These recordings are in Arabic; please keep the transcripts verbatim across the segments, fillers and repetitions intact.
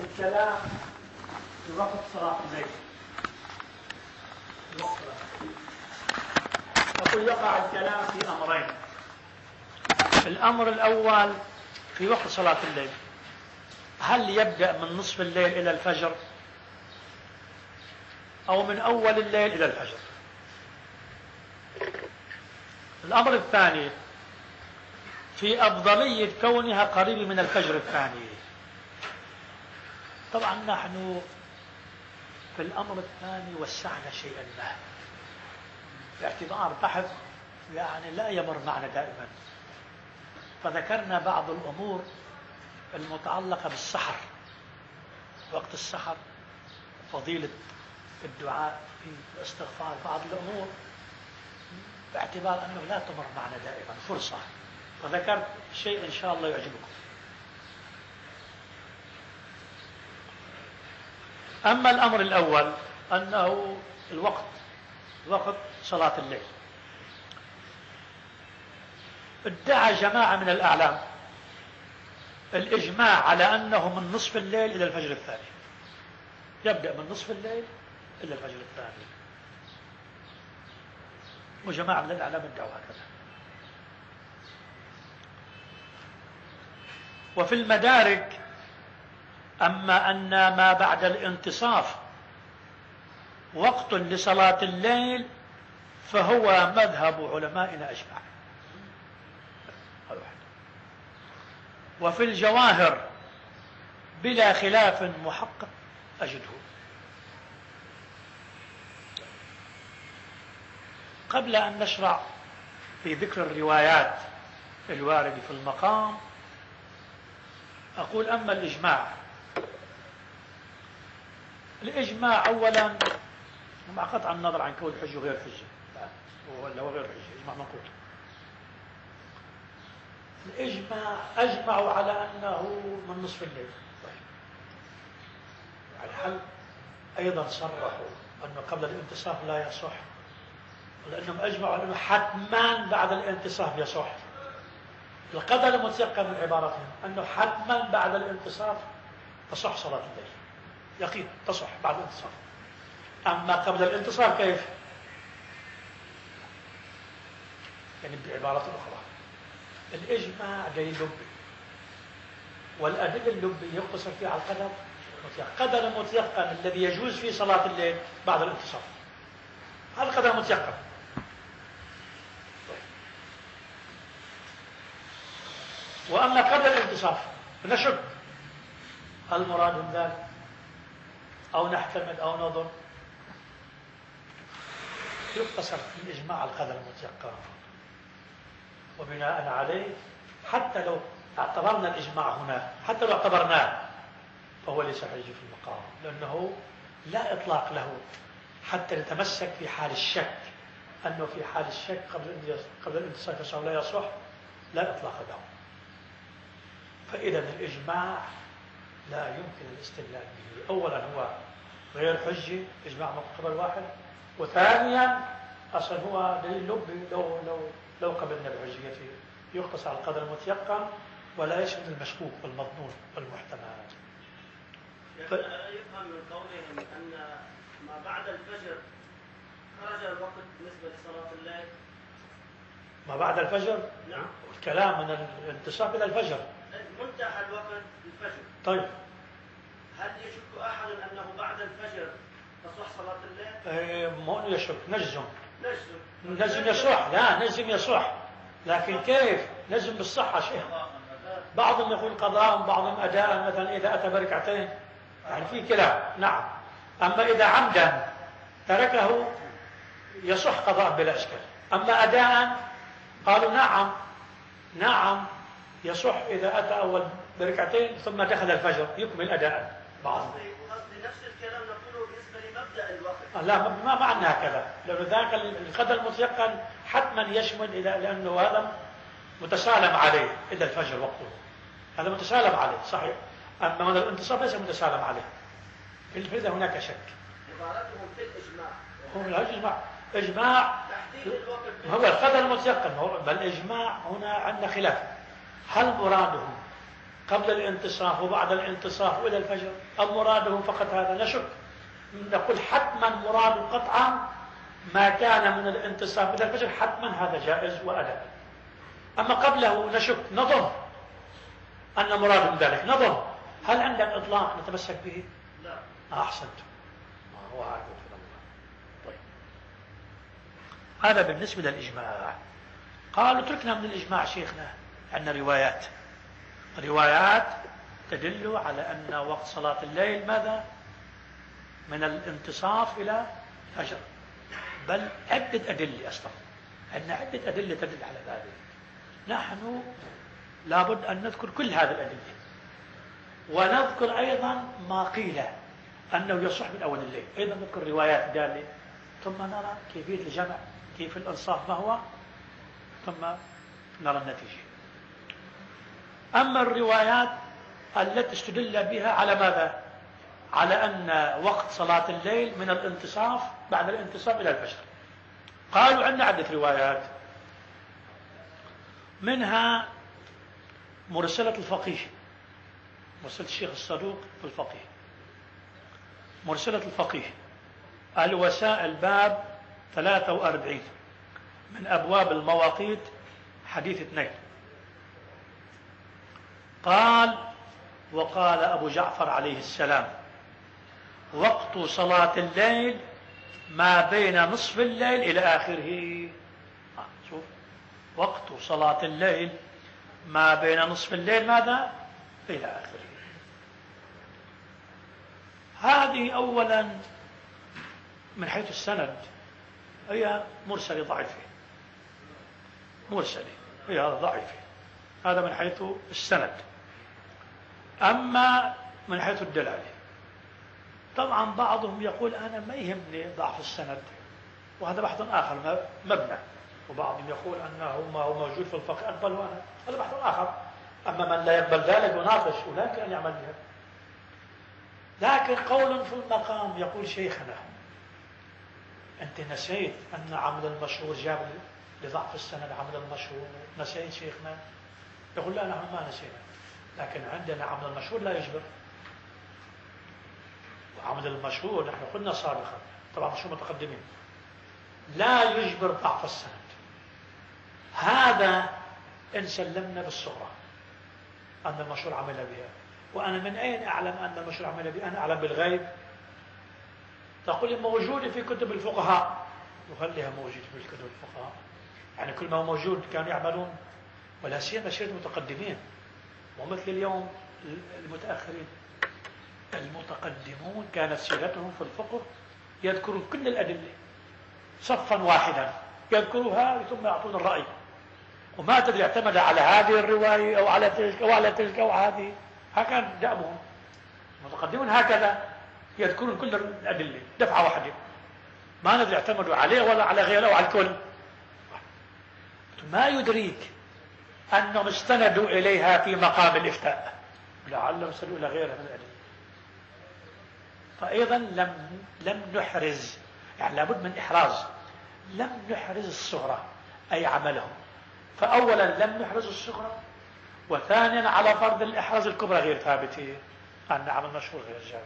الكلام في وقت صلاة الليل. يقول يقع الكلام في أمرين. الأمر الأول في وقت صلاة الليل، هل يبدأ من نصف الليل إلى الفجر أو من أول الليل إلى الفجر؟ الأمر الثاني في أفضلية كونها قريبة من الفجر الثاني. طبعا نحن في الأمر الثاني وسعنا شيئا ما باعتبار بحث يعني لا يمر معنا دائما، فذكرنا بعض الأمور المتعلقة بالسحر، وقت السحر، فضيلة الدعاء في الاستغفار، بعض الأمور باعتبار أنه لا تمر معنا دائما فرصة، فذكرت شيء إن شاء الله يعجبكم. أما الأمر الأول أنه الوقت وقت صلاة الليل، ادعى جماعة من الأعلام الإجماع على أنه من نصف الليل إلى الفجر الثاني، يبدأ من نصف الليل إلى الفجر الثاني، وجماعة من الأعلام ادعوا هكذا. وفي المدارك أما أن ما بعد الانتصاف وقت لصلاة الليل فهو مذهب علمائنا أجمع. وفي الجواهر بلا خلاف محقق أجده. قبل أن نشرع في ذكر الروايات الواردة في المقام، أقول أما الإجماع الإجماع أولا مع قطع النظر عن كون حجة وغير حجة، ولا غير حجة، إجماع منقوط. الإجماع أجمعوا على أنه من نصف الليل. يعني هل أيضا صرحوا أنه قبل الانتصاف لا يصح، ولأنهم أجمعوا أنه حتما بعد الانتصاف يصح. القدر المتيقن من عبارتهم أنه حتما بعد الانتصاف تصح صلاة الليل، يقين تصح بعد الانتصاف. أما قبل الانتصاف كيف؟ يعني بعبارة أخرى الإجماع دليل لبي، والأدلة اللبية يقتصر فيها على القدر المتيقن. القدر المتيقن الذي يجوز فيه صلاة الليل بعد الانتصاف، هذا القدر المتيقن. وأما قبل الانتصاف نشك هل مراد من ذلك أو نحتمل أو نظر، يقتصر في الإجماع على القدر المتيقن، وبناء عليه حتى لو اعتبرنا الإجماع هنا، حتى لو اعتبرناه فهو ليس حجة في المقام، لأنه لا إطلاق له حتى نتمسك في حال الشك، أنه في حال الشك قبل قبل الانتصاف يصح ولا يصح، لا إطلاق له. فإذا الإجماع لا يمكن الاستدلال به. أولا هو غير حجة، إجماع من قبل واحد، وثانيا أصلا هو دليل لبي لو لو لو قبلنا بحجيته، يقتصر على القدر المتيقن ولا يشمل المشكوك والمظنون والمحتمل. ف... يفهم من قولهم أن ما بعد الفجر خرج الوقت بالنسبة لصلاة الليل. ما بعد الفجر؟ نعم. الكلام من الانتصاف إلى الفجر، منتهى الوقت الفجر. طيب هل يشك أحد أنه بعد الفجر تصح صلاة الليل؟ إيه مو يشك، نجزم نجزم نجزم يصح، لا نجزم يصح، لكن كيف نجزم بالصحة شيء؟ بعضهم يقول قضاء وبعضهم أداء، مثلا إذا أتى بركعتين، يعني في كلام. نعم. أما إذا عمدا تركه يصح قضاء بلا إشكال. أما أداء قالوا نعم نعم يصح إذا أتى أول بركعتين ثم دخل الفجر يكمل أداء. بعض قصدي نفس الكلام نقوله بالنسبة لمبدأ الوقت. لا ما معنى هكذا، لأنه ذاك القدر المتيقن حتما يشمل إلى، لأنه هذا متسالم عليه إلا الفجر وقته، هذا متسالم عليه صحيح. أما من الانتصاف ليس متسالم عليه، إذا هناك شك. عبارتهم في الإجماع هو لا إجماع، إجماع تحديد الوقت هو القدر المتيقن، بل الإجماع هنا عندنا خلاف، هل مرادهم قبل الانتصاف وبعد الانتصاف وإلى الفجر، أم مراده فقط هذا؟ نشك. نقول حتما مراد قطعا ما كان من الانتصاف إلى الفجر، حتما هذا جائز وأداء. أما قبله نشك، نظن أن مراد ذلك، نظن. هل عندك إطلاق نتمسك به؟ لا. أحسنت، ما هو عارف في الله. طيب، هذا بالنسبة للإجماع. قالوا تركنا من الإجماع شيخنا، عندنا روايات روايات تدل على أن وقت صلاة الليل ماذا؟ من الانتصاف إلى الفجر، بل عدة أدلة أصلا، عندنا عدة أدلة تدل على ذلك. نحن لابد أن نذكر كل هذه الأدلة، ونذكر أيضا ما قيل أنه يصح من أول الليل، أيضا نذكر روايات دالة، ثم نرى كيفية الجمع، كيف الإنصاف ما هو، ثم نرى النتيجة. أما الروايات التي استدل بها على ماذا؟ على أن وقت صلاة الليل من الانتصاف، بعد الانتصاف إلى الفجر. قالوا عندنا عدة روايات، منها مرسلة الفقيه، مرسلة الشيخ الصدوق في الفقيه، مرسلة الفقيه الوسائل باب ثلاثة وأربعين من أبواب المواقيت حديث اثنين. قال: وقال أبو جعفر عليه السلام: وقت صلاة الليل ما بين نصف الليل إلى آخره. آه شوف، وقت صلاة الليل ما بين نصف الليل ماذا؟ إلى آخره. هذه أولا من حيث السند هي مرسلة ضعيفة، مرسلة هي ضعيفة، هذا من حيث السند. أما من حيث الدلالة، طبعا بعضهم يقول أنا ما يهمني ضعف السند، وهذا بحث آخر مبنى، وبعضهم يقول أنه ما هو موجود في الفقه أقبل، وأنا هذا بحث آخر. أما من لا يقبل ذلك يناقش، ولكن أن يعمل بها. لكن قول في المقام يقول شيخنا: أنت نسيت أن عمل المشهور جاب لضعف السند عمل المشهور، نسيت شيخنا؟ يقول لا، نحن ما نسينا، لكن عندنا عمل المشهور لا يجبر. وعمل المشهور نحن قلنا سابقا، طبعا مشهور متقدمين، لا يجبر ضعف السند. هذا إن سلمنا بالصغرى أن المشهور عمل بها. وأنا من أين أعلم أن المشهور عمل بها؟ أنا أعلم بالغيب. تقول موجودة في كتب الفقهاء، وخليها موجودة في كتب الفقهاء، يعني كل ما هو موجود كانوا يعملون، ولا سيما سيرة المتقدمين، ومثل اليوم المتأخرين. المتقدمون كانت سيرتهم في الفقه يذكرون كل الأدلة صفا واحدا، يذكروها ثم يعطون الرأي، وما تدري اعتمد على هذه الرواية أو على تلك أو على تلك أو هذه. هكذا دأبهم المتقدمون، هكذا يذكرون كل الأدلة دفعة واحدة، ما ندري اعتمدوا عليه ولا على غيره أو على الكل. ما يدريك أنهم استندوا إليها في مقام الإفتاء، لعلهم استندوا إلى غيرها من الأدلة. فأيضا لم لم نحرز، يعني لابد من إحراز، لم نحرز الصغرى أي عملهم. فأولا لم نحرز الصغرى، وثانيا على فرض الإحراز الكبرى غير ثابتة، أن عمل مشهور غير جابر.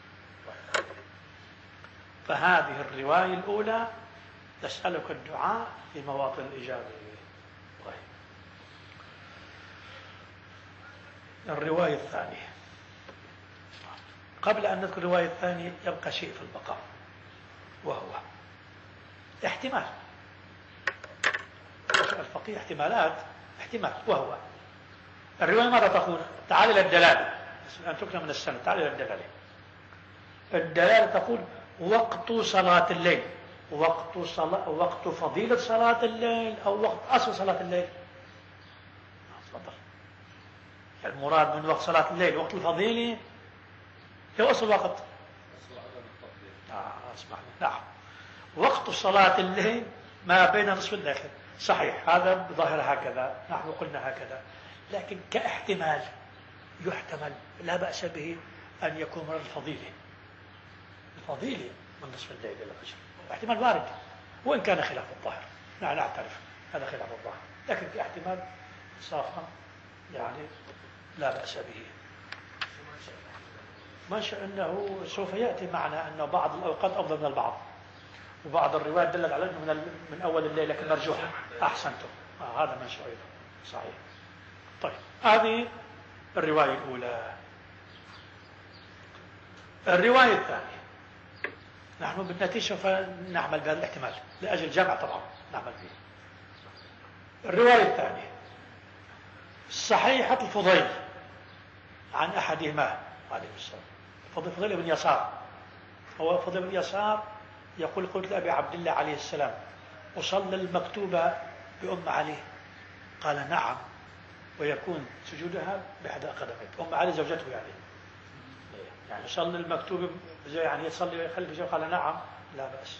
فهذه الرواية الأولى تسألك الدعاء في مواطن الإجابة. طيب، الرواية الثانية، قبل أن نذكر الرواية الثانية يبقى شيء في البقاء، وهو احتمال. الفقيه احتمالات، احتمال، وهو الرواية ماذا تقول؟ تعال إلى الدلالة، أن تكون من السنة، تعال إلى الدلالة. الدلالة تقول وقت صلاة الليل، وقت صلاة، وقت فضيلة صلاة الليل، أو وقت أصل صلاة الليل. تفضل. المراد من وقت صلاة الليل وقت الفضيلة هو أصل وقت. آه اسمعني. نعم، وقت صلاة الليل ما بين نصف الليل، صحيح، هذا بظاهر هكذا، نحن قلنا هكذا، لكن كاحتمال يحتمل، لا بأس به أن يكون من الفضيلة، الفضيلة من نصف الليل إلى الفجر، احتمال وارد، وإن كان خلاف الظاهر، نعم نعترف هذا خلاف الظاهر، لكن في احتمال صافا يعني لا بأس به. منشأ أنه سوف يأتي معنا أنه بعض الأوقات أفضل من البعض، وبعض الروايات دلت على أنه من, من أول الليل، لكن مرجوحة. أحسنتم. آه هذا منشأ أيضا صحيح. طيب هذه الرواية الأولى. الرواية الثانية نحن بالنتيجة سوف نعمل بهذا الاحتمال لأجل الجمع طبعا نعمل فيه. الرواية الثانية صحيحة الفضيل عن أحدهما عليه السلام، فضيل بن يسار. هو فضيل بن يسار يقول قلت لأبي عبد الله عليه السلام أصلي المكتوبة بأم علي؟ قال نعم، ويكون سجودها بإحدى قدميه. أم علي زوجته يعني يعني يصلي المكتوب يعني يصلي خلف زوجته؟ قال نعم لا بأس.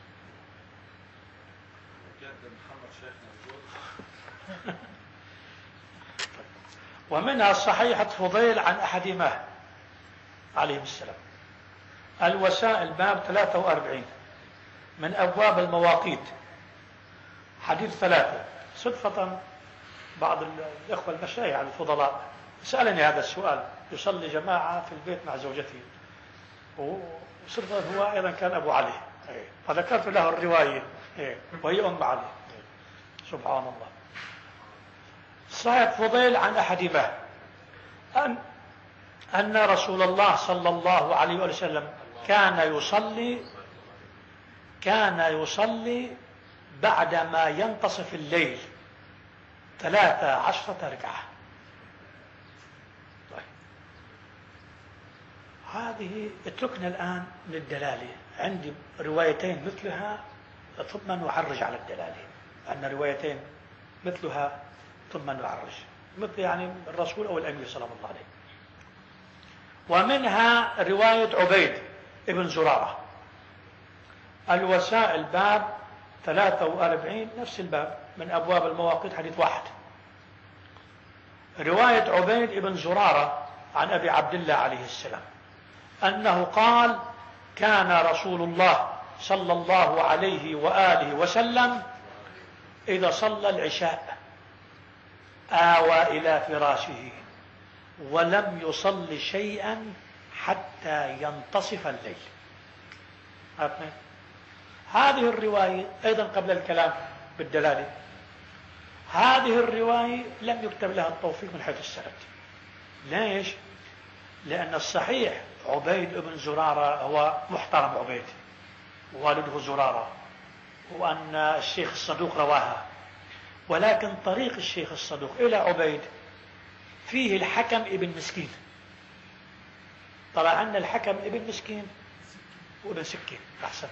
ومنها الصحيحة فضيل عن أحدهما عليه السلام. الوسائل باب ثلاثة وأربعين من أبواب المواقيت حديث ثلاثة. صدفة بعض الإخوة المشايخ على الفضلاء سألني هذا السؤال، يصلي جماعة في البيت مع زوجته، وصدفة هو أيضا كان أبو علي، فذكرت له الرواية وهي أم علي. سبحان الله. صحيح فضيل عن أحدهما أن أن رسول الله صلى الله عليه وسلم كان يصلي كان يصلي بعدما ينتصف الليل ثلاثة عشرة ركعة. طيب. هذه اتركنا الآن للدلالة. عندي روايتين مثلها ثم نعرج على الدلالة. عندنا روايتين مثلها ثم نعرج، مثل يعني الرسول أو الأمير صلى الله عليه. ومنها رواية عبيد ابن زرارة. الوسائل باب ثلاثة وأربعين نفس الباب من أبواب المواقيت حديث واحد. رواية عبيد ابن زرارة عن أبي عبد الله عليه السلام أنه قال كان رسول الله صلى الله عليه وآله وسلم إذا صلى العشاء آوى إلى فراشه ولم يصل شيئا حتى ينتصف الليل. هذه الرواية أيضا قبل الكلام بالدلالة، هذه الرواية لم يكتب لها التوفيق من حيث السند. ليش؟ لأن الصحيح عبيد بن زرارة هو محترم عبيد والده زرارة، وأن الشيخ الصدوق رواها، ولكن طريق الشيخ الصدوق إلى عبيد فيه الحكم ابن مسكين. طبعا عندنا الحكم ابن مسكين وابن سكين. أحسنت.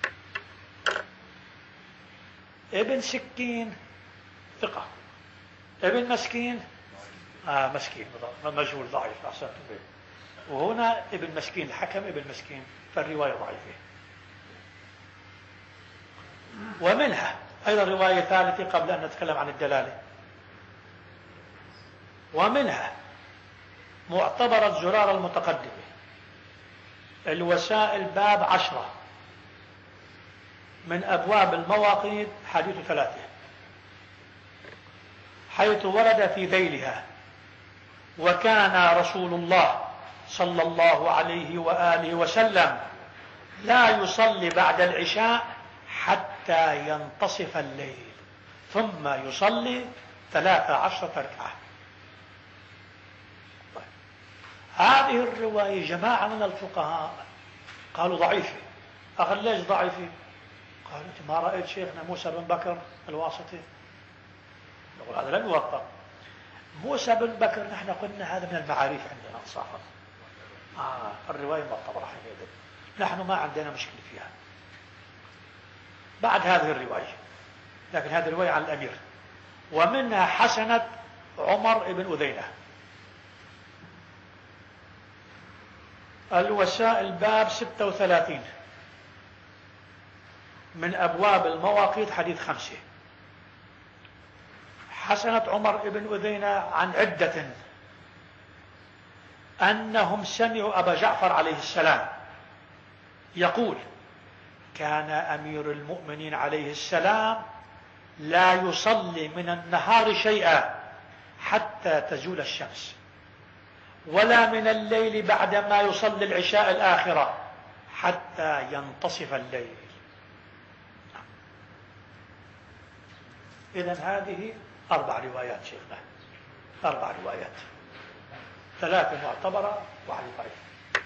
ابن سكين ثقة، ابن مسكين آه مسكين مجهول ضعيف. أحسنت. وهنا ابن مسكين الحكم ابن مسكين، فالرواية ضعيفة. ومنها أيضا رواية ثالثة قبل أن نتكلم عن الدلالة. ومنها معتبرة زرارة المتقدمة الوسائل باب عشرة من أبواب المواقيت حديث ثلاثة، حيث ورد في ذيلها وكان رسول الله صلى الله عليه وآله وسلم لا يصلي بعد العشاء حتى ينتصف الليل ثم يصلي ثلاث عشرة ركعة. طيب. هذه الرواية جماعة من الفقهاء قالوا ضعيفة. أقل ليش ضعيفة؟ قالوا أنت ما رأيت شيخنا موسى بن بكر الواسطي؟ نقول هذا لم يوثق. موسى بن بكر نحن قلنا هذا من المعاريف عندنا صافا. آه الرواية معتبرة حينئذ، نحن ما عندنا مشكلة فيها بعد هذه الرواية، لكن هذه الرواية عن الأمير. ومنها حسنة عمر بن أذينة. الوسائل باب ستة وثلاثين من أبواب المواقيت حديث خمسة. حسنة عمر بن أذينة عن عدة أنهم سمعوا أبا جعفر عليه السلام يقول كان أمير المؤمنين عليه السلام لا يصلي من النهار شيئا حتى تزول الشمس ولا من الليل بعدما يصلي العشاء الآخرة حتى ينتصف الليل. إذن هذه أربع روايات شيخنا، أربع روايات، ثلاثة معتبرة وواحدة ضعيفة.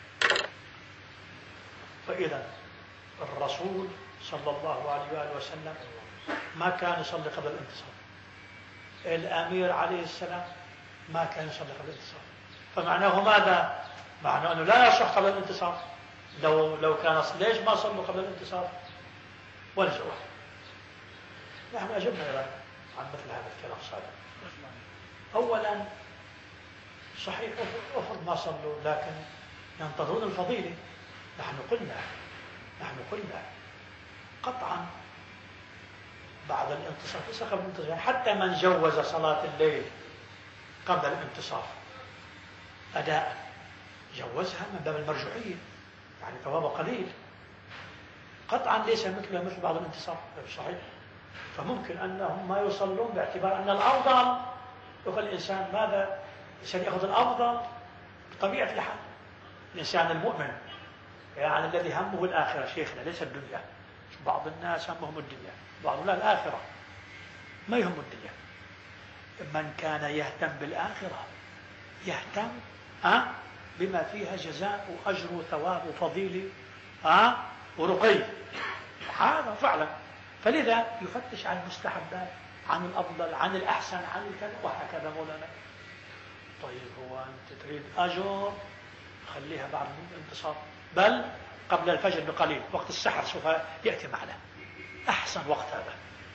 فإذا الرسول صلى الله عليه وآله وسلم ما كان يصلي قبل الانتصاف، الأمير عليه السلام ما كان يصلي قبل الانتصاف. فمعناه ماذا؟ معناه أنه لا يصح قبل الانتصاف. لو لو كان ليش ما صلوا قبل الانتصاف؟ والجواب نحن أجبنا إذا عن مثل هذا الكلام صادق. أولا صحيح أفرض ما صلوا لكن ينتظرون الفضيلة. نحن قلنا نحن قلنا قطعا بعد الانتصاف ليس قبل الانتصاف. حتى من جوز صلاة الليل قبل الانتصاف أداء جوزها من باب المرجوحية، يعني ثوابه قليل قطعا، ليس مثله مثل بعض الانتصاف. صحيح. فممكن أنهم ما يصلون باعتبار أن الأفضل يقول الإنسان ماذا؟ الإنسان يأخذ الأفضل بطبيعة الحال. الإنسان المؤمن يعني الذي همه الآخرة شيخنا ليس الدنيا. بعض الناس همهم الدنيا، بعضهم لا الآخرة، ما يهم الدنيا. من كان يهتم بالآخرة يهتم أه؟ بما فيها جزاء وأجر وثواب وفضيلة أه؟ ورقي. هذا فعلا. فلذا يفتش عن المستحبات، عن الأفضل، عن الأحسن، عن الكذا وهكذا. مولانا طيب هو أنت تريد أجر خليها بعد الانتصار، بل قبل الفجر بقليل وقت السحر سوف يأتي معنا أحسن وقت هذا.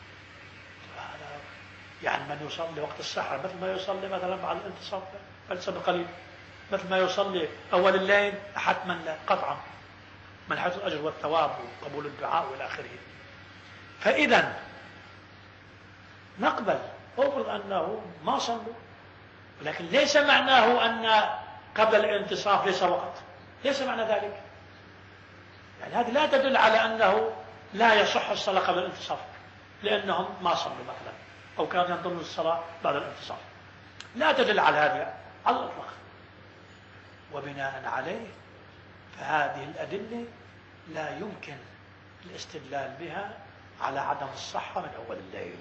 يعني من يصلي وقت السحر مثل ما يصلي مثلا بعد الانتصار فلسه بقليل، مثل ما يصلي أول الليل حتما لا قطعا، من حيث الأجر والثواب وقبول الدعاء والى آخره. فإذا نقبل أفرض أنه ما صلوا، ولكن ليس معناه أن قبل الانتصاف ليس وقت، ليس معنى ذلك. يعني هذه لا تدل على أنه لا يصح الصلاة قبل الانتصاف لأنهم ما صلوا مثلا أو كانوا ينتظرون الصلاة بعد الانتصاف، لا تدل على هذا على الإطلاق. وبناء عليه فهذه الأدلة لا يمكن الاستدلال بها على عدم الصحة من أول الليل.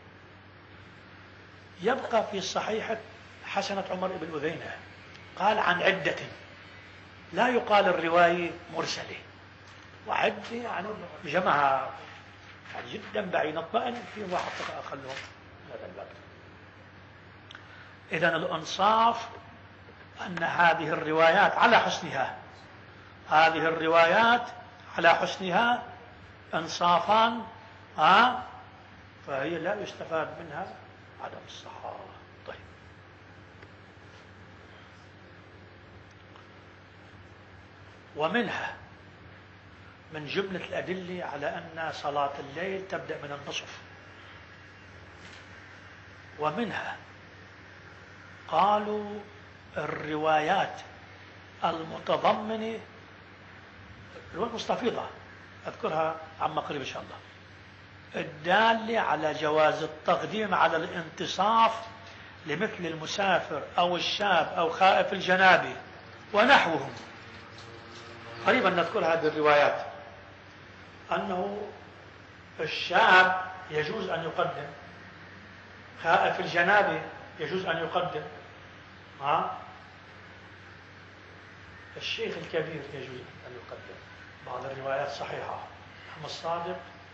يبقى في الصحيح حسنة عمر بن أذينة قال عن عدة، لا يقال الرواية مرسلة، وعدة يعني جمعها يعني جدا بعيد نطبئن في واحد أقلهم هذا الباب. إذن الإنصاف أن هذه الروايات على حسنها، هذه الروايات على حسنها إنصافان ها، فهي لا يستفاد منها عدم الصحة. طيب ومنها من جملة الأدلة على أن صلاة الليل تبدأ من النصف، ومنها قالوا الروايات المتضمنة الروايات المستفيضة أذكرها عما قريب إن شاء الله الدالة على جواز التقديم على الانتصاف لمثل المسافر أو الشاب أو خائف الجنابة ونحوهم. قريبا نذكر هذه الروايات أنه الشاب يجوز أن يقدم، خائف الجنابة يجوز أن يقدم، ها؟ الشيخ الكبير يجوز أن يقدم. بعض الروايات صحيحة أم الصادق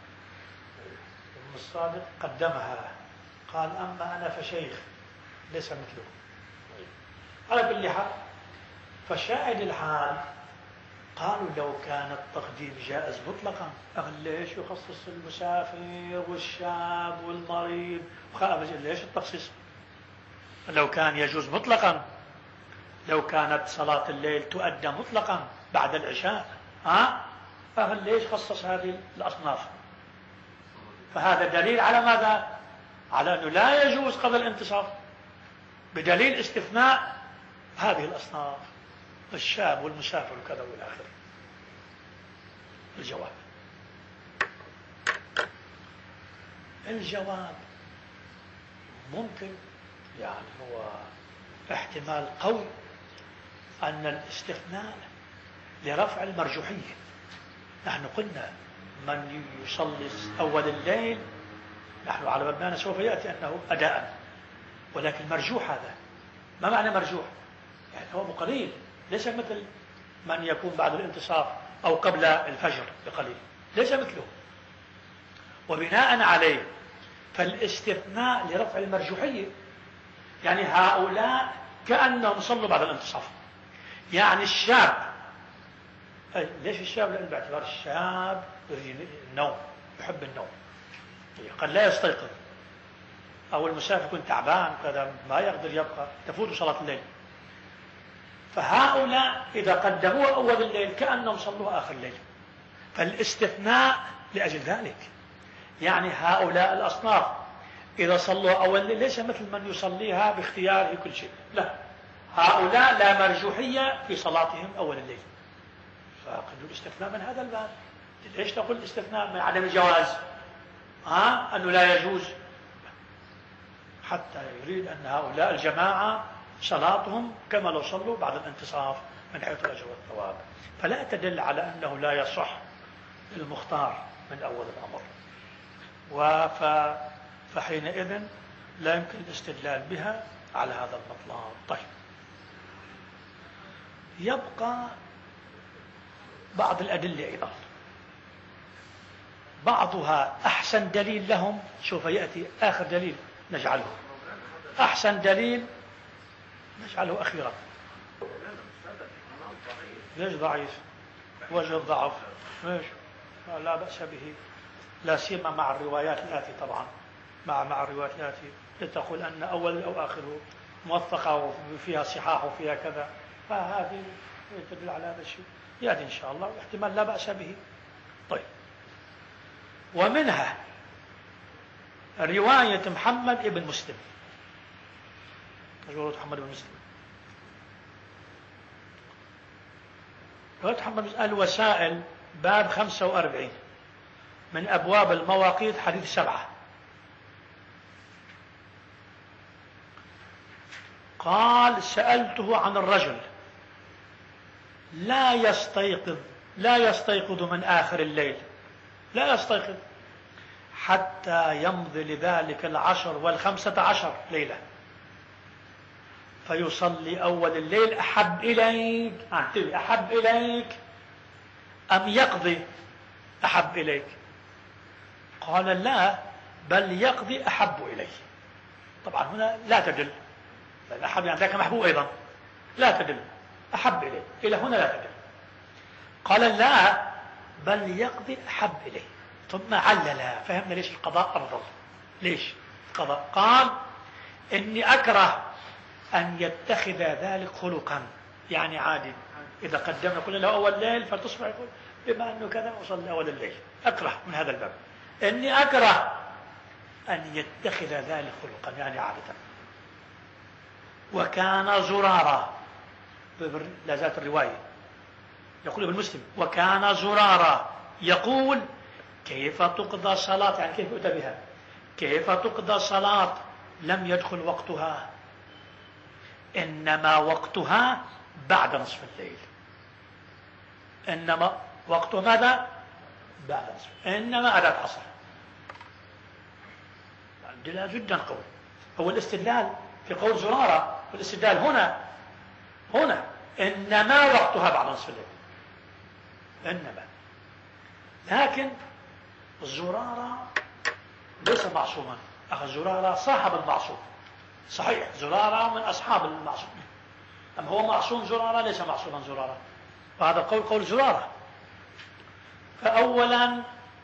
أم الصادق قدمها قال أما أنا فشيخ ليس مثله. على كل حال فشاهد الحال قالوا لو كان التقديم جائز مطلقا ليش يخصص المسافر والشاب والمريض وخائف؟ ليش التخصيص؟ لو كان يجوز مطلقا، لو كانت صلاة الليل تؤدى مطلقا بعد العشاء ها، ليش خصص هذه الأصناف؟ فهذا دليل على ماذا؟ على أنه لا يجوز قبل الانتصاف بدليل استثناء هذه الأصناف، الشاب والمسافر وكذا والى آخره. الجواب الجواب ممكن يعني هو احتمال قوي أن الاستثناء لرفع المرجوحية. نحن قلنا من يصلي أول الليل، نحن على مبنانا سوف يأتي أنه أداء، ولكن مرجوح. هذا ما معنى مرجوح؟ يعني هو قليل، ليس مثل من يكون بعد الانتصاف أو قبل الفجر بقليل، ليس مثله. وبناء عليه فالاستثناء لرفع المرجوحية، يعني هؤلاء كأنهم صلوا بعد الانتصاف. يعني الشاب، أي ليش الشاب؟ لأن باعتبار الشاب يريد النوم، يحب النوم، قد لا يستيقظ، أو المسافر يكون تعبان كذا ما يقدر يبقى، تفوت صلاة الليل. فهؤلاء إذا قدموا أول الليل كأنهم صلوا آخر الليل، فالاستثناء لأجل ذلك. يعني هؤلاء الأصناف إذا صلوا أول الليل ليس مثل من يصليها باختياره كل شيء، لا، هؤلاء لا مرجوحية في صلاتهم أول الليل. فقدوا الاستثناء من هذا الباب. ليش تقول الاستثناء من عدم الجواز؟ ها؟ أنه لا يجوز، حتى يريد أن هؤلاء الجماعة صلاتهم كما لو صلوا بعد الانتصاف من حيث الأجر والثواب. فلا تدل على أنه لا يصح المختار من أول الأمر، فحينئذ لا يمكن الاستدلال بها على هذا المطلب. طيب، يبقى بعض الأدلة أيضا، بعضها أحسن دليل لهم، سوف يأتي آخر دليل نجعله أحسن دليل، نجعله أخيرا. ليش ضعيف؟ وجه الضعف ليش؟ لا بأس به، لا سيما مع الروايات الآتي. طبعا مع مع الروايات الآتي لتقول أن أول أو آخره موثقة وفيها صحاح وفيها كذا، فهذه تدل على هذا الشيء. يأتي إن شاء الله، واحتمال لا بأس به. طيب، ومنها رواية محمد بن مسلم، رواية محمد بن مسلم، رواية محمد بن الوسائل باب خمسة وأربعين من أبواب المواقيت، حديث سبعة. قال: سألته عن الرجل لا يستيقظ لا يستيقظ من آخر الليل، لا يستيقظ حتى يمضي لذلك العشر والخمسة عشر ليلة، فيصلي أول الليل. أحب إليك أحب إليك أم يقضي أحب إليك؟ قال: لا، بل يقضي أحب إليه. طبعا هنا لا تدل، لأن أحب يعني ذاك محبوب أيضا، لا تدل. أحب إليه إلى هنا لا تدل. قال: لا، بل يقضي أحب إليه. ثم علل، فهمنا ليش القضاء أفضل. ليش القضاء؟ قال: إني أكره أن يتخذ ذلك خلقا، يعني عادي، إذا قدمنا كل له أول ليل فتصبح يقول بما أنه كذا وصلي أول الليل. أكره من هذا الباب، إني أكره أن يتخذ ذلك خلقا، يعني عادة. وكان زرارا، لا زالت الرواية، يقول ابن مسلم: وكان زرارا يقول: كيف تقضى صلاة، يعني كيف يؤتى بها، كيف تقضى صلاة لم يدخل وقتها، إنما وقتها بعد نصف الليل. إنما وقتها ماذا؟ بعد نصف، إنما أداة عصر. دلالة جدا قوي. هو الاستدلال في قول زرارة، والاستدلال هنا هنا إنما وقتها بعد نصف الليل، إنما. لكن زرارة ليس معصوما، أخذ زرارة صاحب المعصوم، صحيح، زرارة من أصحاب المعصوم، أما هو معصوم زرارة ليس معصوما زرارة، وهذا قول قول زرارة. فأولا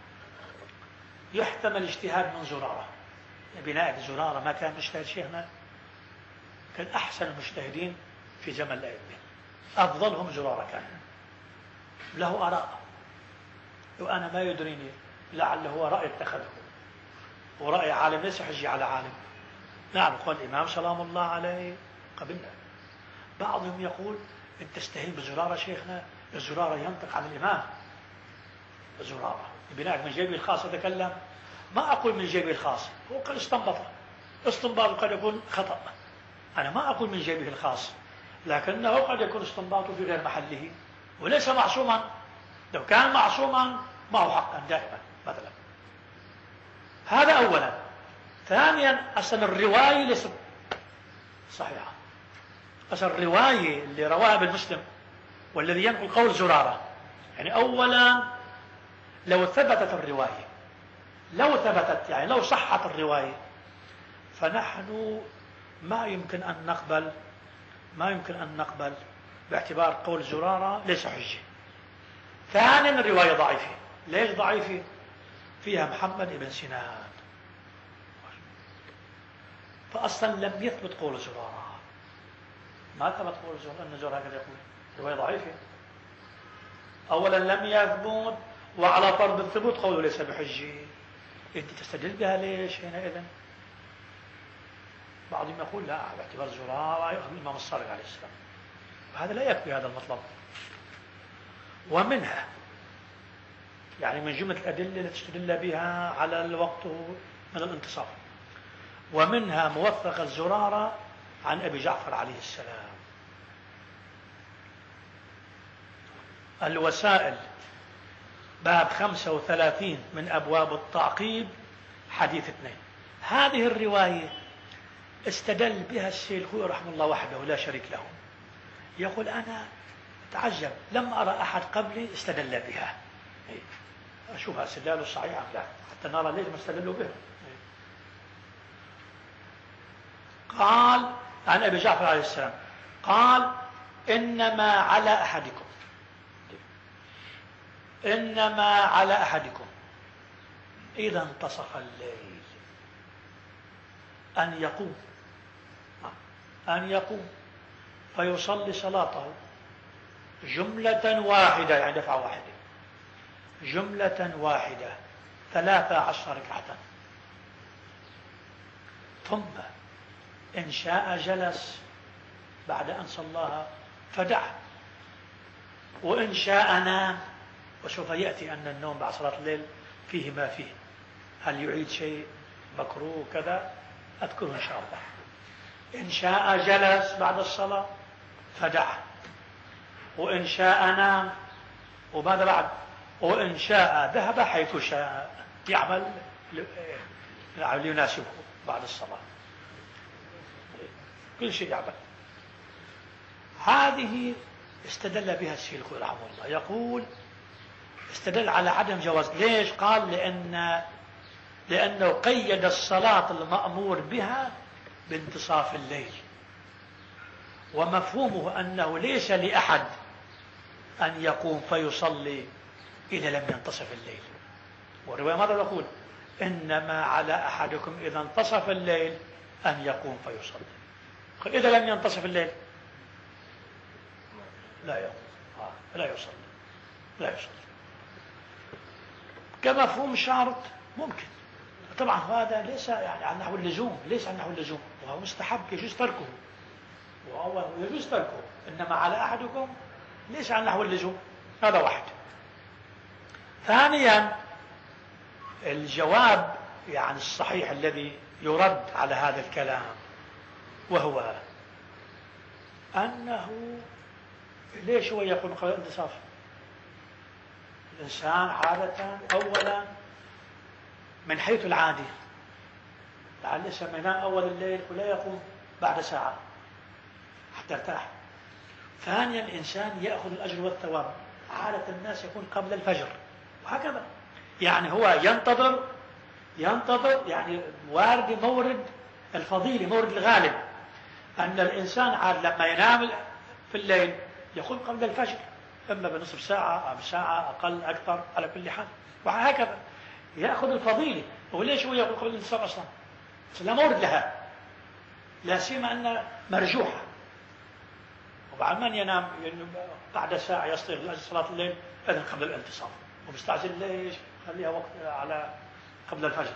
يحتمل اجتهاد من زرارة، بناء زرارة ما كان مجتهد شيخنا، كان أحسن المجتهدين في زمن الأئمة، أفضلهم زرارة كان، له آراء وأنا ما يدريني، لعله هو رأي اتخذه، ورأي عالم ليس حجي على عالم. نعم، قال الإمام سلام الله عليه قبلنا. بعضهم يقول: أنت تستهين بزرارة شيخنا، الزرارة ينطق عن الإمام، الزرارة بناء من جيبه الخاص يتكلم. ما أقول من جيبه الخاص، هو قد استنبط، استنباط قد يكون خطأ، أنا ما أقول من جيبه الخاص، لكنه قد يكون استنباطه في غير محله وليس معصوما. لو كان معصوما معه حقا دائما مثلا. هذا أولا. ثانيا أصلا الرواية ليست صحيحة. أصلا الرواية اللي رواها ابن مسلم والذي ينقل قول زرارة، يعني أولا لو ثبتت الرواية، لو ثبتت يعني لو صحت الرواية، فنحن ما يمكن أن نقبل ما يمكن أن نقبل باعتبار قول زرارة ليس حجة. ثانيا الرواية ضعيفة. ليش ضعيفة؟ فيها محمد بن سنان، فأصلا لم يثبت قول زرارة. ما ثبت قول زرارة أن زرارة هكذا يقول. رواية ضعيفة. أولا لم يثبت، وعلى فرض الثبوت قوله ليس بحجة. أنت تستدل بها ليش حينئذ؟ بعضهم يقول لا، باعتبار زرارة يأخذ الإمام الصادق عليه السلام، وهذا لا يكفي هذا المطلب. ومنها يعني من جملة الأدلة التي تستدل بها على الوقت من الانتصاف، ومنها موثق الزرارة عن أبي جعفر عليه السلام. الوسائل باب خمسة وثلاثين من أبواب التعقيب حديث اثنين. هذه الرواية استدل بها السيد الخوئي رحمه الله وحده لا شريك له. يقول أنا أتعجب لم أرى أحد قبلي استدل بها. أشوفها استدلاله صحيح أم لا، حتى نرى ليش ما استدلوا بها. قال عن أبي جعفر عليه السلام قال إنما على أحدكم إنما على أحدكم إذا انتصف الليل أن يقوم أن يقوم فيصلي صلاته جملة واحدة، يعني دفعة واحدة، جملة واحدة ثلاثة عشر ركعة، ثم إن شاء جلس بعد أن صلاها فدعا، وإن شاء نام. وسوف يأتي أن النوم بعد صلاة الليل فيه ما فيه، هل يعيد شيء مكروه كذا أذكره إن شاء الله. إن شاء جلس بعد الصلاة فدعا، وإن شاء نام، وماذا بعد؟ وإن شاء ذهب حيث شاء يعمل ليناسبه بعد الصلاة، كل شيء يعمل. هذه استدل بها السيد الخوئي رحمه الله. يقول استدل على عدم جواز. ليش؟ قال لأن لأنه قيد الصلاة المأمور بها بانتصاف الليل، ومفهومه أنه ليس لأحد أن يقوم فيصلي إذا لم ينتصف الليل. والرواية ماذا تقول؟ إنما على أحدكم إذا انتصف الليل أن يقوم فيصلي. إذا لم ينتصف الليل لا يقوم آه. لا يصلي لا يصلي كمفهوم شرط ممكن. طبعا هذا ليس يعني عن نحو اللزوم، ليس عن نحو اللزوم، وهو مستحب يجوز تركه، وهو يجوز تركه. إنما على أحدكم ليس عن نحو اللزوم. هذا واحد. ثانيا الجواب يعني الصحيح الذي يرد على هذا الكلام، وهو أنه ليش هو يقول قبل الانتصاف؟ الإنسان عادة أولا من حيث العادي لعل الإنسان ينام أول الليل ولا يقوم بعد ساعة حتى ارتاح. ثانيا الإنسان يأخذ الأجر والثواب، عادة الناس يكون قبل الفجر وهكذا. يعني هو ينتظر ينتظر يعني وارد مورد الفضيلة، مورد الغالب، أن الإنسان عاد لما ينام في الليل يقوم قبل الفجر، إما بنصف ساعة أو ساعة أقل أكثر على كل حال، وهكذا يأخذ الفضيلة. وليش هو يقول قبل الانتصار أصلا؟ لا مورد لها، لا سيما أن مرجوحة. وبعد من ينام بعد ساعة يصير لأجل صلاة الليل إذن قبل الانتصار، ومستعجل ليش؟ خليها وقت على قبل الفجر.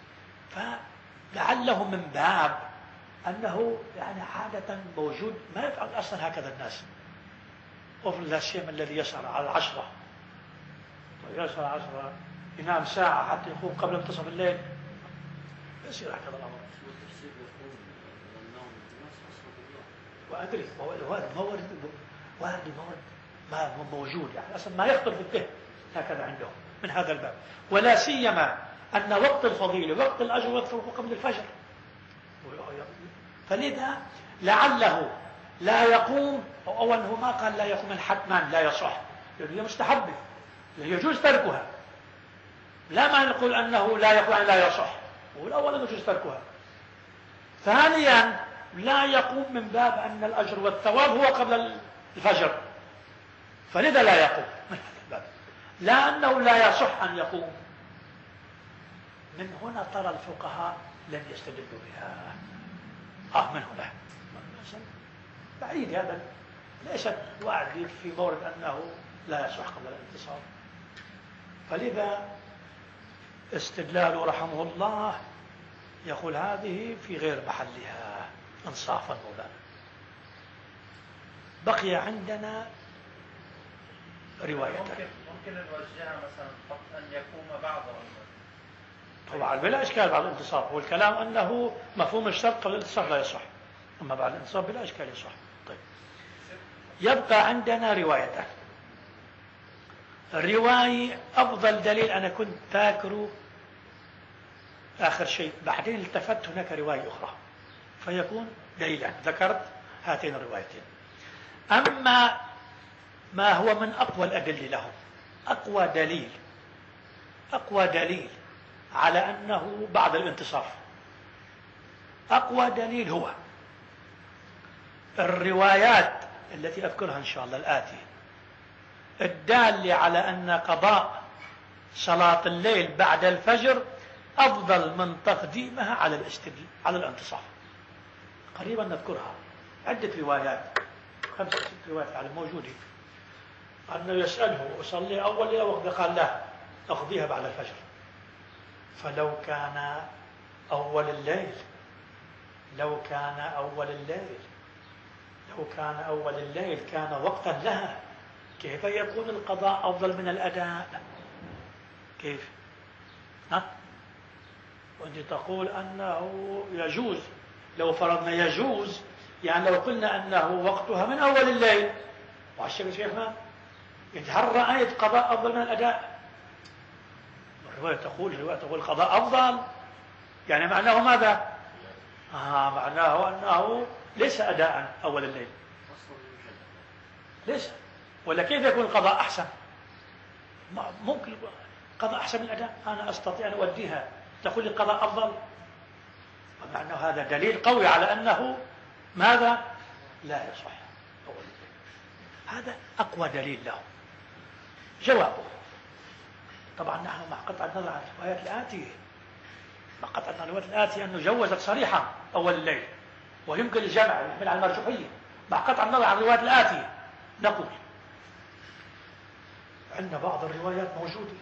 فلعله من باب أنه يعني عادة موجود، ما يفعل أصلا هكذا الناس، وفي لا سيما الذي يسهر على العشرة يسهر على العشرة ينام ساعة حتى يقوم قبل منتصف الليل، يصير هكذا الأمر. وأدري وارد مورد وارد مورد ما موجود، يعني أصلا ما يخطر في الذهن هكذا عندهم من هذا الباب. ولا سيما أن وقت الفضيلة وقت الأجر والثواب قبل الفجر، فلذا لعله لا يقوم، أو أولا ما قال لا يقوم الحتما لا يصح، لأنه هي مستحبة يجوز تركها، لا ما نقول أنه لا يقوم لا يصح، والأول أنه يجوز تركها. ثانيا لا يقوم من باب أن الأجر والثواب هو قبل الفجر، فلذا لا يقوم من هذا الباب، لا أنه لا يصح أن يقوم. من هنا ترى الفقهاء لم يستدلوا بها. آه من هنا بعيد، هذا ليست وعد في مورد أنه لا يصح قبل الانتصاب. فلذا استدلاله رحمه الله يقول هذه في غير محلها انصافا مولانا. بقي عندنا رواية ممكن ممكن نوجهها مثلا فقط أن يقوم بعض طبعا بلا إشكال بعد الانتصاب، والكلام أنه مفهوم الشرط قبل الانتصاب لا يصح، أما بعد الانتصاب بلا إشكال يصح. طيب يبقى عندنا روايتان. الرواية أفضل دليل أنا كنت ذاكره آخر شيء، بعدين التفت هناك رواية أخرى فيكون دليلان، ذكرت هاتين الروايتين. أما ما هو من أقوى الأدلة لهم، أقوى دليل أقوى دليل على أنه بعد الانتصاف، أقوى دليل هو الروايات التي أذكرها إن شاء الله الآتي الدالة على أن قضاء صلاة الليل بعد الفجر أفضل من تقديمها على الاستدلال على الانتصاف. قريبا نذكرها عدة روايات، خمسة ست روايات على موجودة، أنه يسأله أصلي أول ليلة وقت قال لا أقضيها بعد الفجر، فلو كان أول الليل لو كان أول الليل لو كان أول الليل كان وقتا لها، كيف يكون القضاء أفضل من الأداء؟ كيف؟ ها؟ وأنت تقول أنه يجوز، لو فرضنا يجوز يعني لو قلنا أنه وقتها من أول الليل، وعشان شيخنا هل رأيت قضاء أفضل من الأداء؟ الرواية تقول الرواية تقول القضاء أفضل، يعني معناه ماذا؟ آه معناه أنه ليس أداء أول الليل، ليس، ولا كيف يكون القضاء أحسن؟ ممكن قضاء أحسن من الأداء، أنا أستطيع أن أوديها، تقول لي القضاء أفضل، ومعنى هذا دليل قوي على أنه ماذا؟ لا يصح أول الليل. هذا أقوى دليل له. جوابه طبعا نحن مع قطع النظر عن الروايات الآتية، مع قطع الروايات الآتية أنه جوزت صريحا أول الليل، ويمكن الجمع يحمل على المرجوحية. مع قطع النظر عن الروايات الآتية نقول عندنا بعض الروايات موجودة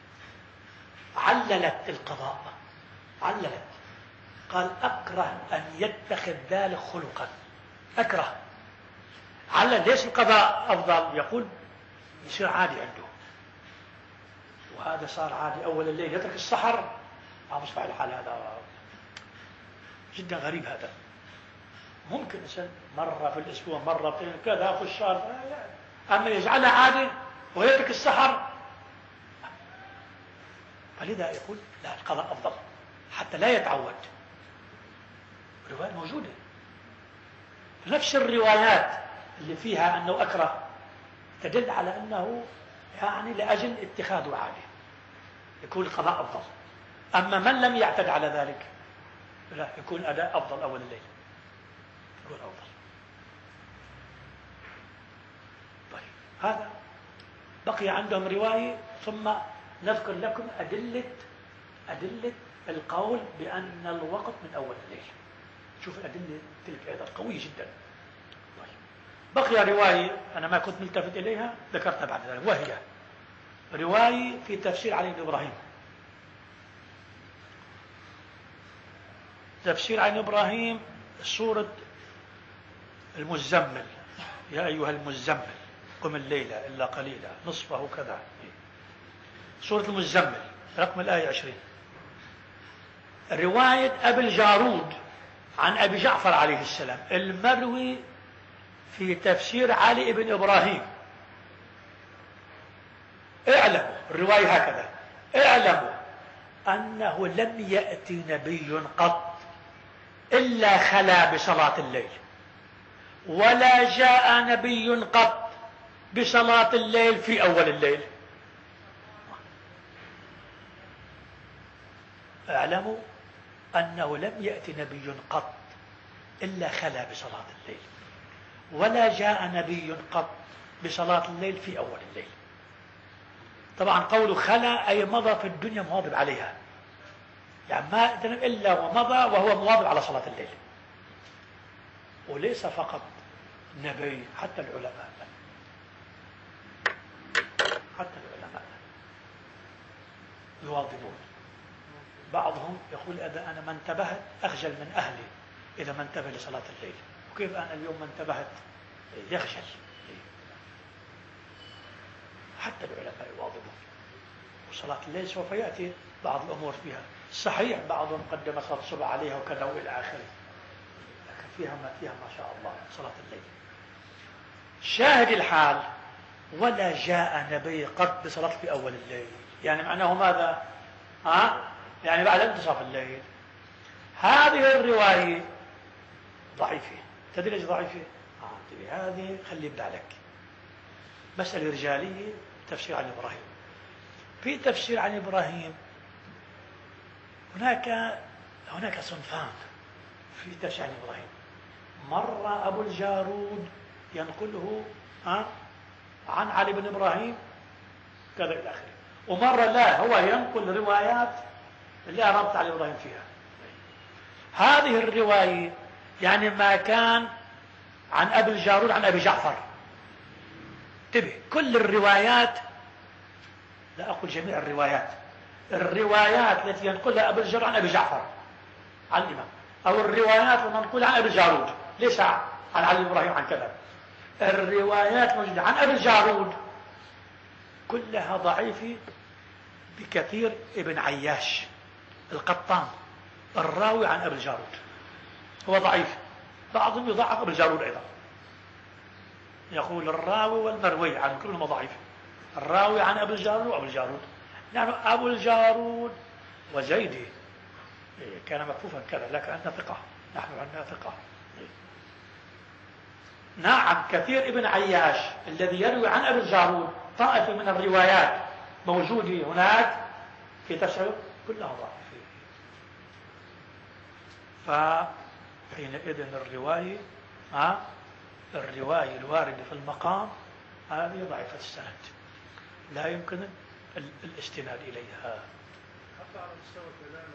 عللت القضاء، عللت قال أكره أن يتخذ ذلك خلقا، أكره علل ليش القضاء أفضل؟ يقول يصير عادي عنده، وهذا صار عادي أول الليل يترك السحر، ما مصبح الحال هذا جدا غريب. هذا ممكن إنسان مرة في الأسبوع مرة في كذا في الشهر، أما يجعلها عادي ويترك السحر، فلذا يقول لا القضاء أفضل حتى لا يتعود. الرواية موجودة، نفس الروايات اللي فيها أنه أكره تدل على أنه يعني لأجل اتخاذه عادي يكون القضاء أفضل. أما من لم يعتد على ذلك لا يكون أداء أفضل أول الليل، يكون أفضل. طيب هذا بقي عندهم رواية، ثم نذكر لكم أدلة أدلة القول بأن الوقت من أول الليل. شوف الأدلة تلك أيضا قوية جدا. طيب بقي رواية أنا ما كنت ملتفت إليها ذكرتها بعد ذلك، وهي رواية في تفسير علي بن إبراهيم. تفسير علي بن إبراهيم سورة المزمل، يا أيها المزمل قم الليل إلا قليلا نصفه كذا، سورة المزمل رقم الآية عشرين. رواية أبي الجارود عن أبي جعفر عليه السلام المروي في تفسير علي بن إبراهيم: اعلموا، الرواية هكذا: اعلموا أنه لم يأتي نبي قط إلا خلا بصلاة الليل، ولا جاء نبي قط بصلاة الليل في أول الليل. اعلموا أنه لم يأتي نبي قط إلا خلا بصلاة الليل، ولا جاء نبي قط بصلاة الليل في أول الليل. طبعا قول خلا أي مضى في الدنيا مواظب عليها، يعني ما تنم إلا ومضى وهو مواظب على صلاة الليل. وليس فقط نبي، حتى العلماء حتى العلماء يواظبون. بعضهم يقول: إذا أنا ما انتبهت أخجل من أهلي إذا ما انتبه لصلاة الليل، وكيف أنا اليوم ما انتبهت؟ يخجل. حتى العلماء يواظبون. وصلاة الليل سوف يأتي بعض الأمور فيها. صحيح بعضهم قدم صلاة الصبح عليها وكذا وإلى آخره، لكن فيها ما فيها ما شاء الله صلاة الليل. شاهد الحال: ولا جاء نبي قط بصلاة في أول الليل، يعني معناه ماذا؟ ها؟ يعني بعد انتصاف الليل. هذه الرواية ضعيفة. تدري ليش ضعيفة؟ آه هذه خلي ببالك. مسألة رجالية. تفسير عن إبراهيم. في تفسير عن إبراهيم هناك هناك صنفان في تفسير عن إبراهيم. مرة أبو الجارود ينقله ها عن علي بن إبراهيم كذا إلى آخره، ومرة لا، هو ينقل روايات اللي ربط على إبراهيم فيها. هذه الرواية يعني ما كان عن أبي الجارود عن أبي جعفر. انتبه، كل الروايات، لا أقول جميع الروايات، الروايات التي ينقلها أبي الجارود عن أبي جعفر عن الإمام، أو الروايات المنقولة عن أبي الجارود، ليس عن علي بن إبراهيم عن كذا. الروايات موجودة عن أبي الجارود كلها ضعيفة بكثير. ابن عياش القطان الراوي عن أبي الجارود هو ضعيف. بعضهم يضعف أبي الجارود أيضا، يقول الراوي والمروي عن كلهم ضعيف. الراوي عن أبي الجارود وأبي الجارود، يعني أبو الجارود وزيدي كان مكفوفا كذا، لكن أنت ثقة، نحن عندنا ثقة. نعم، كثير ابن عياش الذي يروي عن أبي الجارود طائفة من الروايات موجودة هناك في تفسير كلها ضعيفة. فحينئذ الرواية ها الرواية الواردة في المقام هذه ضعيفة السند، لا يمكن الاستناد إليها. حتى على مستوى الدلالة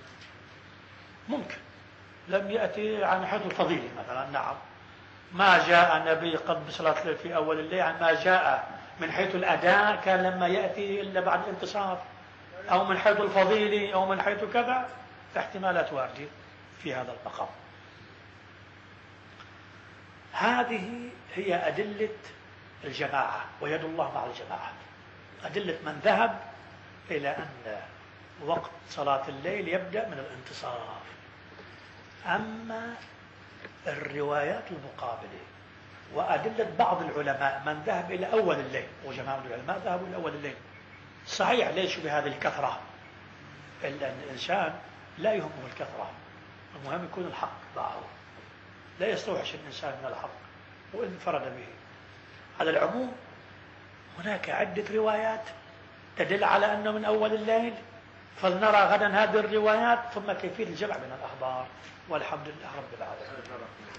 ممكن لم يأتي عن حيث الفضيلة مثلا. نعم، ما جاء نبي قد بصلاة الليل في أول الليل، يعني ما جاء من حيث الأداء كان لما يأتي إلا بعد الانتصاف، أو من حيث الفضيلة، أو من حيث كذا، احتمالات واردة في هذا المقام. هذه هي أدلة الجماعة، ويد الله مع الجماعة. أدلة من ذهب إلى أن وقت صلاة الليل يبدأ من الانتصاف. أما الروايات المقابلة وأدلة بعض العلماء من ذهب إلى أول الليل، وجماعة العلماء ذهبوا إلى أول الليل. صحيح ليش بهذه الكثرة، إلا أن الإنسان لا يهمه الكثرة، المهم يكون الحق معه، لا يستوحش الإنسان من الحق وإن انفرد به. على العموم هناك عدة روايات تدل على أنه من أول الليل، فلنرى غدا هذه الروايات ثم كيفية الجمع بين الأخبار. والحمد لله رب العالمين.